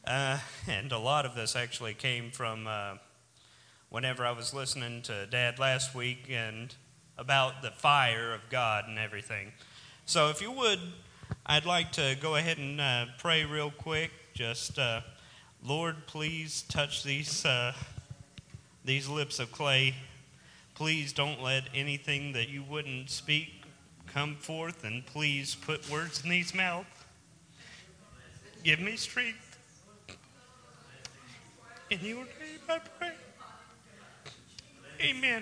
And a lot of this actually came from whenever I was listening to Dad last week and about the fire of God and everything. So if you would, I'd like to go ahead and pray real quick. Just, Lord, please touch these lips of clay. Please don't let anything that you wouldn't speak come forth, and please put words in these mouths. Give me strength. In your name I pray. Amen.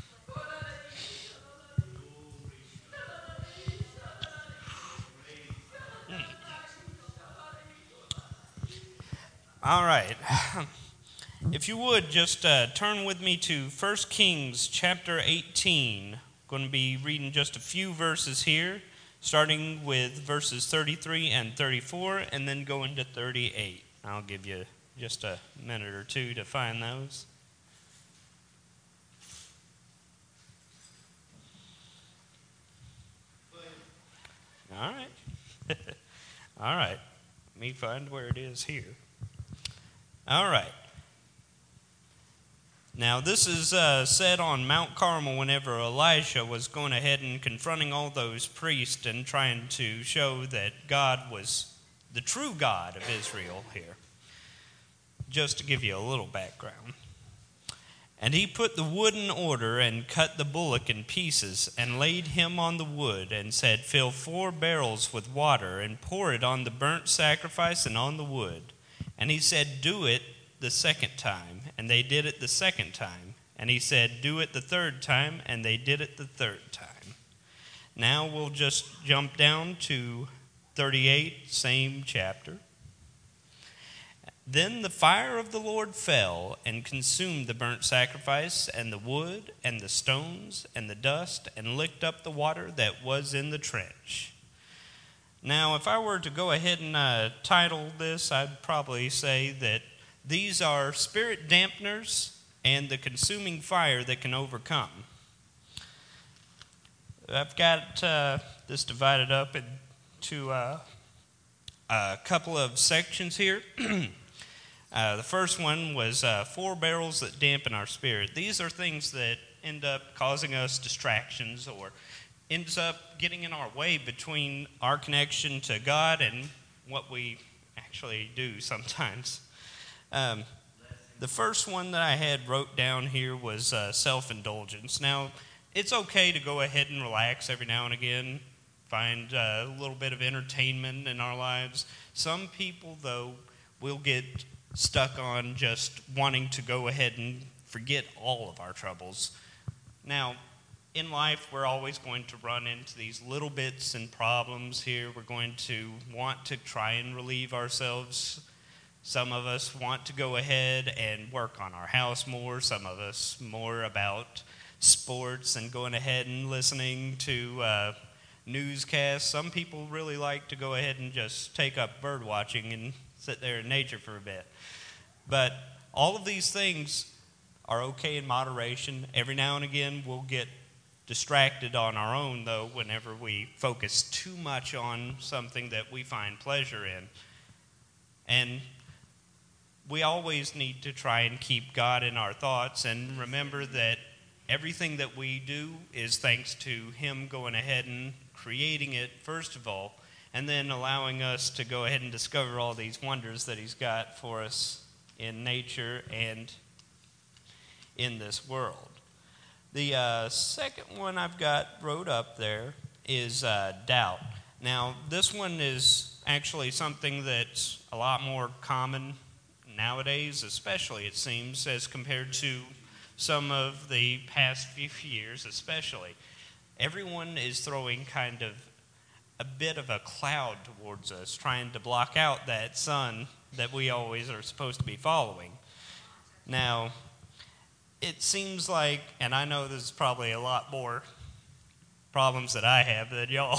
All right. If you would, just turn with me to 1 Kings chapter 18. I'm going to be reading just a few verses here, starting with verses 33 and 34, and then going to 38. I'll give you just a minute or two to find those. All right. All right. Let me find where it is here. All right. Now, this is said on Mount Carmel whenever Elisha was going ahead and confronting all those priests and trying to show that God was the true God of Israel here. Just to give you a little background. And he put the wood in order and cut the bullock in pieces and laid him on the wood and said, "Fill 4 barrels with water and pour it on the burnt sacrifice and on the wood." And he said, "Do it the second time." And they did it the second time. And he said, "Do it the third time." And they did it the third time. Now we'll just jump down to 38, same chapter. Then the fire of the Lord fell and consumed the burnt sacrifice and the wood and the stones and the dust and licked up the water that was in the trench. Now, if I were to go ahead and title this, I'd probably say that these are spirit dampeners and the consuming fire that can overcome. I've got this divided up into a couple of sections here. The first one was 4 barrels that dampen our spirit. These are things that end up causing us distractions or ends up getting in our way between our connection to God and what we actually do sometimes. The first one that I had wrote down here was self-indulgence. Now, it's okay to go ahead and relax every now and again, find a little bit of entertainment in our lives. Some people, though, will get stuck on just wanting to go ahead and forget all of our troubles. Now, in life, we're always going to run into these little bits and problems here. We're going to want to try and relieve ourselves. Some of us want to go ahead and work on our house more. Some of us more about sports and going ahead and listening to newscasts. Some people really like to go ahead and just take up bird watching and sit there in nature for a bit. But all of these things are okay in moderation. Every now and again we'll get distracted on our own, though, whenever we focus too much on something that we find pleasure in. And we always need to try and keep God in our thoughts and remember that everything that we do is thanks to Him going ahead and creating it, first of all, and then allowing us to go ahead and discover all these wonders that He's got for us in nature and in this world. The second one I've got wrote up there is doubt. Now, this one is actually something that's a lot more common nowadays, especially, it seems, as compared to some of the past few years, especially. Everyone is throwing kind of a bit of a cloud towards us, trying to block out that sun that we always are supposed to be following. Now, it seems like, and I know there's probably a lot more problems that I have than y'all,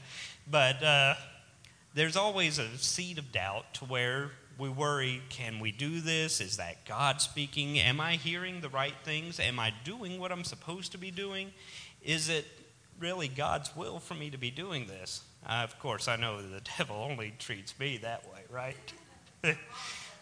but there's always a seed of doubt to where we worry, can we do this? Is that God speaking? Am I hearing the right things? Am I doing what I'm supposed to be doing? Is it really God's will for me to be doing this? Of course, I know the devil only treats me that way, right?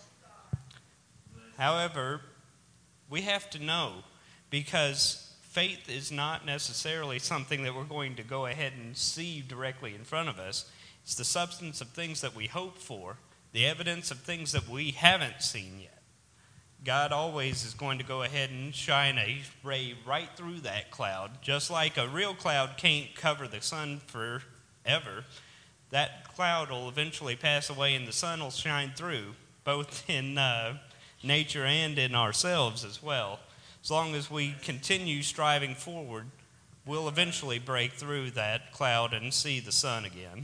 However, we have to know, because faith is not necessarily something that we're going to go ahead and see directly in front of us. It's the substance of things that we hope for, the evidence of things that we haven't seen yet. God always is going to go ahead and shine a ray right through that cloud. Just like a real cloud can't cover the sun forever, that cloud will eventually pass away and the sun will shine through, both in nature and in ourselves as well. As long as we continue striving forward, we'll eventually break through that cloud and see the sun again.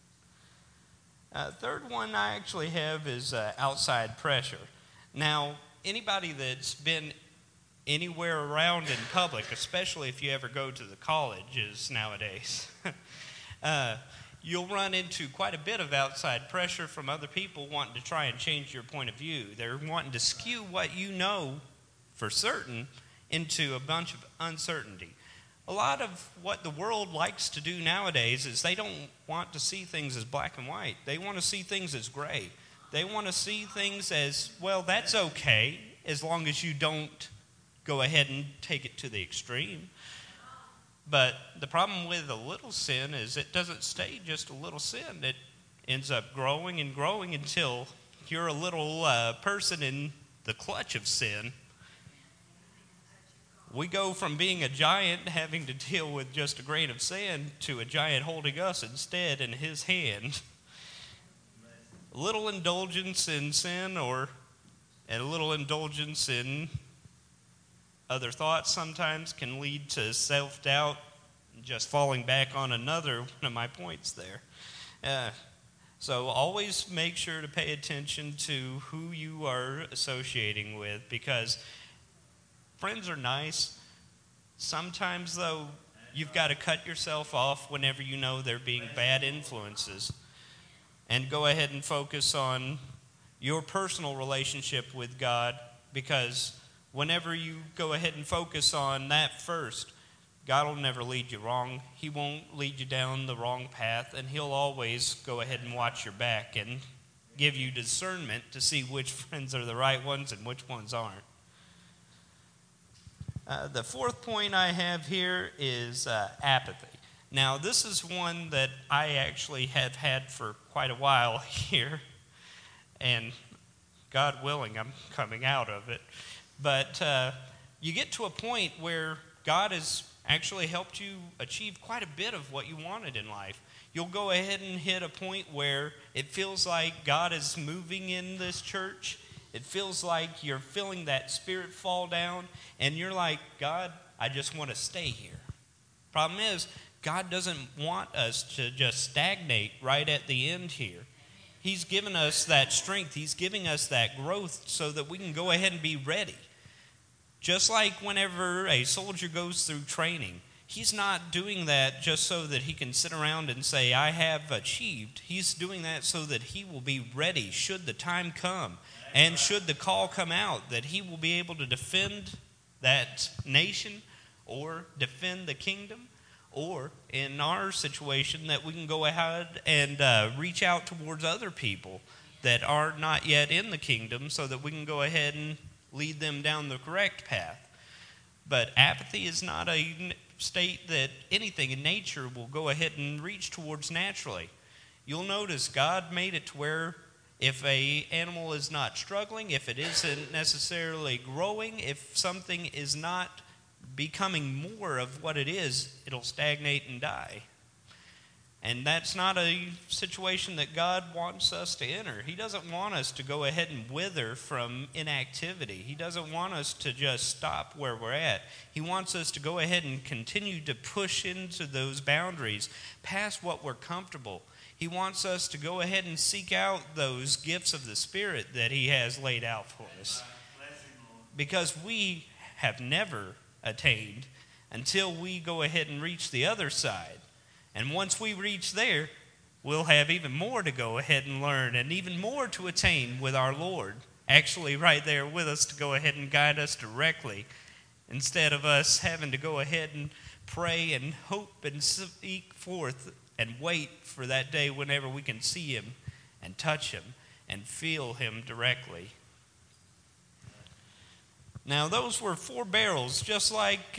Third one I actually have is outside pressure. Now, anybody that's been anywhere around in public, especially if you ever go to the colleges nowadays, you'll run into quite a bit of outside pressure from other people wanting to try and change your point of view. They're wanting to skew what you know for certain into a bunch of uncertainty. A lot of what the world likes to do nowadays is they don't want to see things as black and white. They want to see things as gray. They want to see things as, well, that's okay, as long as you don't go ahead and take it to the extreme. But the problem with a little sin is it doesn't stay just a little sin. It ends up growing and growing until you're a little person in the clutch of sin. We go from being a giant having to deal with just a grain of sand to a giant holding us instead in his hand. A little indulgence in sin and a little indulgence in other thoughts sometimes can lead to self-doubt and just falling back on another one of my points there. So always make sure to pay attention to who you are associating with, because friends are nice. Sometimes, though, you've got to cut yourself off whenever you know they're being bad influences, and go ahead and focus on your personal relationship with God, because whenever you go ahead and focus on that first, God will never lead you wrong. He won't lead you down the wrong path, and He'll always go ahead and watch your back and give you discernment to see which friends are the right ones and which ones aren't. The fourth point I have here is apathy. Now, this is one that I actually have had for quite a while here, and God willing, I'm coming out of it. But you get to a point where God has actually helped you achieve quite a bit of what you wanted in life. You'll go ahead and hit a point where it feels like God is moving in this church. It feels like you're feeling that Spirit fall down, and you're like, God, I just want to stay here. Problem is, God doesn't want us to just stagnate right at the end here. He's given us that strength. He's giving us that growth so that we can go ahead and be ready. Just like whenever a soldier goes through training, he's not doing that just so that he can sit around and say, I have achieved. He's doing that so that he will be ready should the time come. And should the call come out, that he will be able to defend that nation or defend the kingdom, or in our situation that we can go ahead and reach out towards other people that are not yet in the kingdom so that we can go ahead and lead them down the correct path. But apathy is not a state that anything in nature will go ahead and reach towards naturally. You'll notice God made it to where if an animal is not struggling, if it isn't necessarily growing, if something is not becoming more of what it is, it'll stagnate and die. And that's not a situation that God wants us to enter. He doesn't want us to go ahead and wither from inactivity. He doesn't want us to just stop where we're at. He wants us to go ahead and continue to push into those boundaries past what we're comfortable. He wants us to go ahead and seek out those gifts of the Spirit that He has laid out for us. Because we have never attained until we go ahead and reach the other side. And once we reach there, we'll have even more to go ahead and learn and even more to attain with our Lord, actually right there with us to go ahead and guide us directly, instead of us having to go ahead and pray and hope and seek forth and wait for that day whenever we can see Him and touch Him and feel Him directly. Now, those were 4 barrels, just like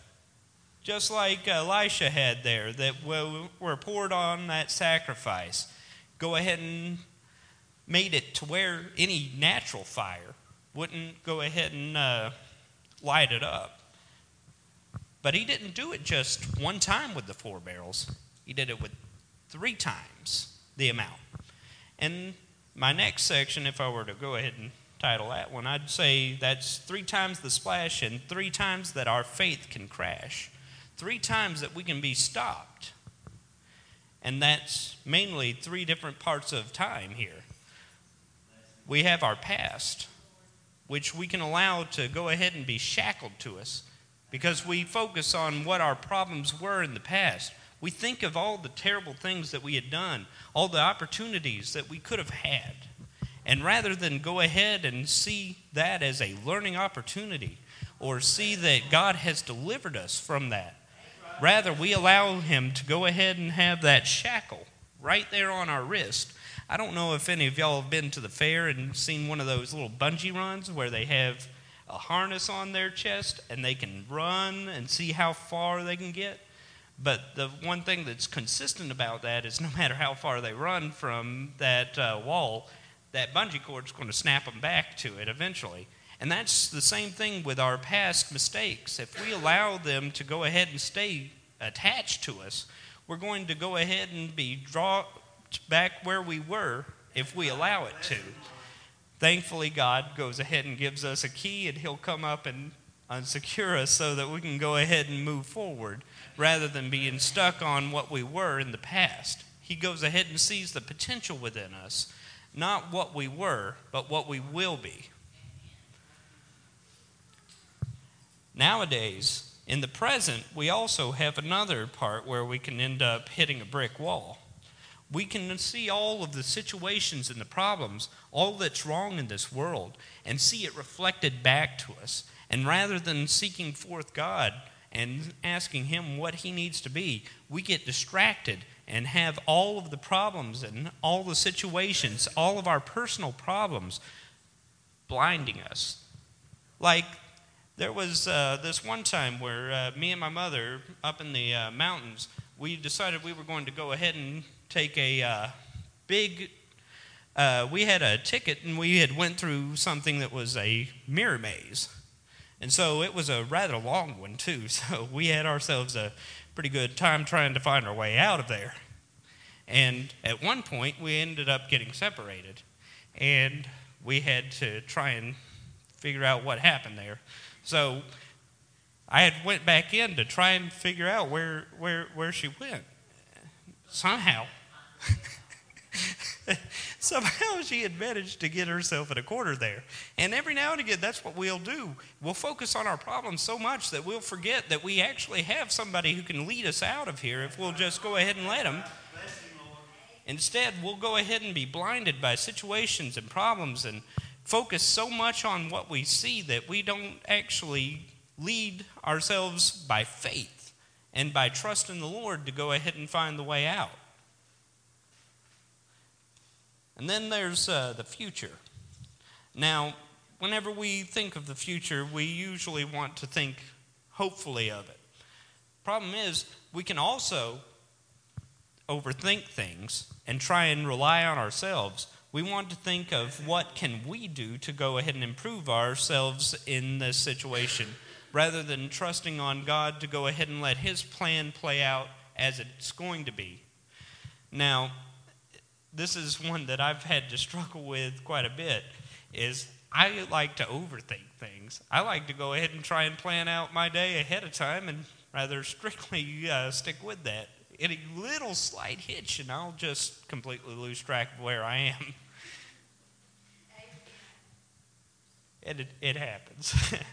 Elisha had there, that were poured on that sacrifice. Go ahead and made it to where any natural fire wouldn't go ahead and light it up. But he didn't do it just one time with the 4 barrels. He did it with 3 times the amount. And my next section, if I were to go ahead and title that one, I'd say that's 3 times the splash and 3 times that our faith can crash. 3 times that we can be stopped. And that's mainly 3 different parts of time here. We have our past, which we can allow to go ahead and be shackled to us because we focus on what our problems were in the past. We think of all the terrible things that we had done, all the opportunities that we could have had. And rather than go ahead and see that as a learning opportunity or see that God has delivered us from that, rather we allow him to go ahead and have that shackle right there on our wrist. I don't know if any of y'all have been to the fair and seen one of those little bungee runs where they have a harness on their chest and they can run and see how far they can get. But the one thing that's consistent about that is no matter how far they run from that wall, that bungee cord's going to snap them back to it eventually. And that's the same thing with our past mistakes. If we allow them to go ahead and stay attached to us, we're going to go ahead and be dropped back where we were if we allow it to. Thankfully, God goes ahead and gives us a key, and he'll come up and unsecure us so that we can go ahead and move forward rather than being stuck on what we were in the past. He goes ahead and sees the potential within us, not what we were, but what we will be. Nowadays, in the present, we also have another part where we can end up hitting a brick wall. We can see all of the situations and the problems, all that's wrong in this world, and see it reflected back to us. And rather than seeking forth God and asking him what he needs to be, we get distracted and have all of the problems and all the situations, all of our personal problems blinding us. Like there was this one time where me and my mother up in the mountains, we decided we were going to go ahead and take a we had a ticket and we had went through something that was a mirror maze. And so it was a rather long one too. So we had ourselves a pretty good time trying to find our way out of there. And at one point we ended up getting separated. And we had to try and figure out what happened there. So I had went back in to try and figure out where she went. Somehow she had managed to get herself in a corner there. And every now and again, that's what we'll do. We'll focus on our problems so much that we'll forget that we actually have somebody who can lead us out of here if we'll just go ahead and let him. Instead, we'll go ahead and be blinded by situations and problems and focus so much on what we see that we don't actually lead ourselves by faith and by trusting the Lord to go ahead and find the way out. And then there's the future. Now, whenever we think of the future, we usually want to think hopefully of it. Problem is, we can also overthink things and try and rely on ourselves. We want to think of what can we do to go ahead and improve ourselves in this situation, rather than trusting on God to go ahead and let his plan play out as it's going to be. Now, this is one that I've had to struggle with quite a bit, is I like to overthink things. I like to go ahead and try and plan out my day ahead of time and rather strictly stick with that. Any little slight hitch and I'll just completely lose track of where I am. It happens.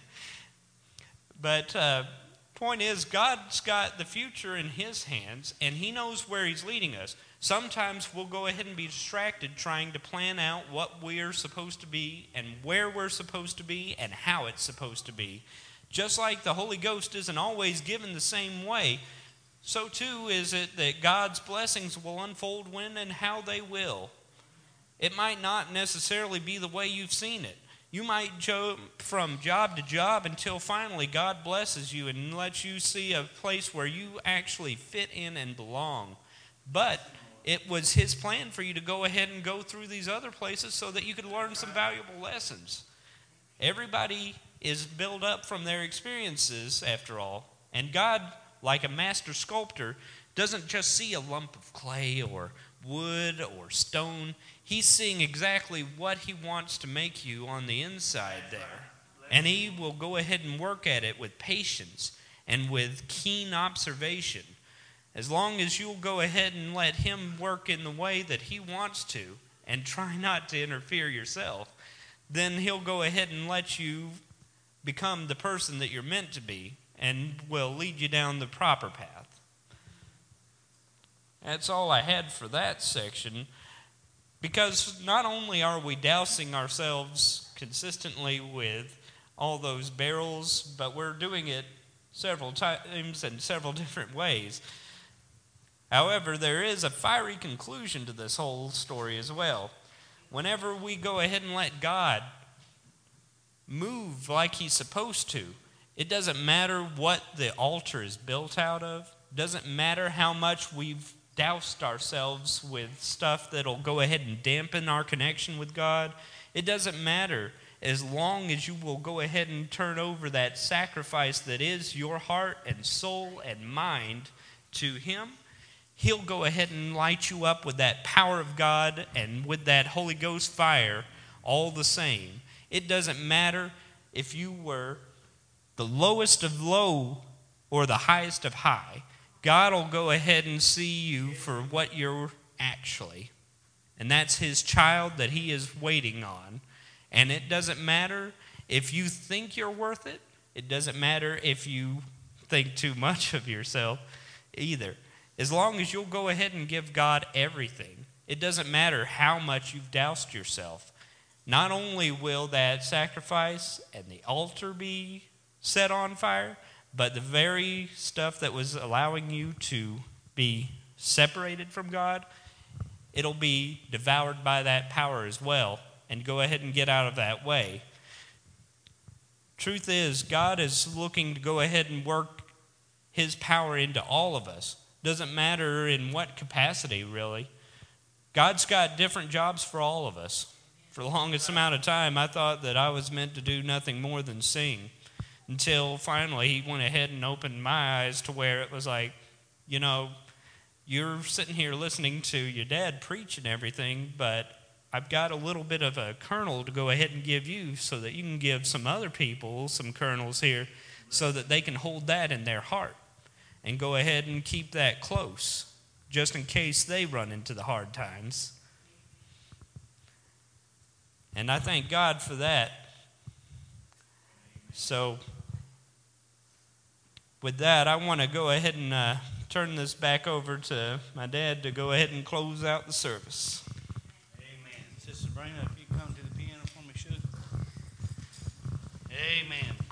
But point is, God's got the future in his hands, and he knows where he's leading us. Sometimes we'll go ahead and be distracted trying to plan out what we're supposed to be and where we're supposed to be and how it's supposed to be. Just like the Holy Ghost isn't always given the same way, so too is it that God's blessings will unfold when and how they will. It might not necessarily be the way you've seen it. You might jump from job to job until finally God blesses you and lets you see a place where you actually fit in and belong. But it was His plan for you to go ahead and go through these other places so that you could learn some valuable lessons. Everybody is built up from their experiences, after all. And God, like a master sculptor, doesn't just see a lump of clay or wood or stone. He's seeing exactly what He wants to make you on the inside there. And He will go ahead and work at it with patience and with keen observation. As long as you'll go ahead and let Him work in the way that He wants to and try not to interfere yourself, then He'll go ahead and let you become the person that you're meant to be and will lead you down the proper path. That's all I had for that section, because not only are we dousing ourselves consistently with all those barrels, but we're doing it several times in several different ways. However, there is a fiery conclusion to this whole story as well. Whenever we go ahead and let God move like He's supposed to, it doesn't matter what the altar is built out of. It doesn't matter how much we've doused ourselves with stuff that'll go ahead and dampen our connection with God. It doesn't matter, as long as you will go ahead and turn over that sacrifice that is your heart and soul and mind to Him. He'll go ahead and light you up with that power of God and with that Holy Ghost fire all the same. It doesn't matter if you were the lowest of low or the highest of high. God will go ahead and see you for what you're actually. And that's His child that He is waiting on. And it doesn't matter if you think you're worth it. It doesn't matter if you think too much of yourself either. As long as you'll go ahead and give God everything, it doesn't matter how much you've doused yourself. Not only will that sacrifice and the altar be set on fire, but the very stuff that was allowing you to be separated from God, it'll be devoured by that power as well, and go ahead and get out of that way. Truth is, God is looking to go ahead and work His power into all of us. Doesn't matter in what capacity, really. God's got different jobs for all of us. For the longest amount of time, I thought that I was meant to do nothing more than sing. Until finally He went ahead and opened my eyes to where it was like, you know, you're sitting here listening to your dad preach and everything, but I've got a little bit of a kernel to go ahead and give you so that you can give some other people some kernels here so that they can hold that in their heart and go ahead and keep that close just in case they run into the hard times. And I thank God for that. So, with that, I want to go ahead and turn this back over to my dad to go ahead and close out the service. Amen. Sister Brenda, if you come to the piano for me, should. Amen.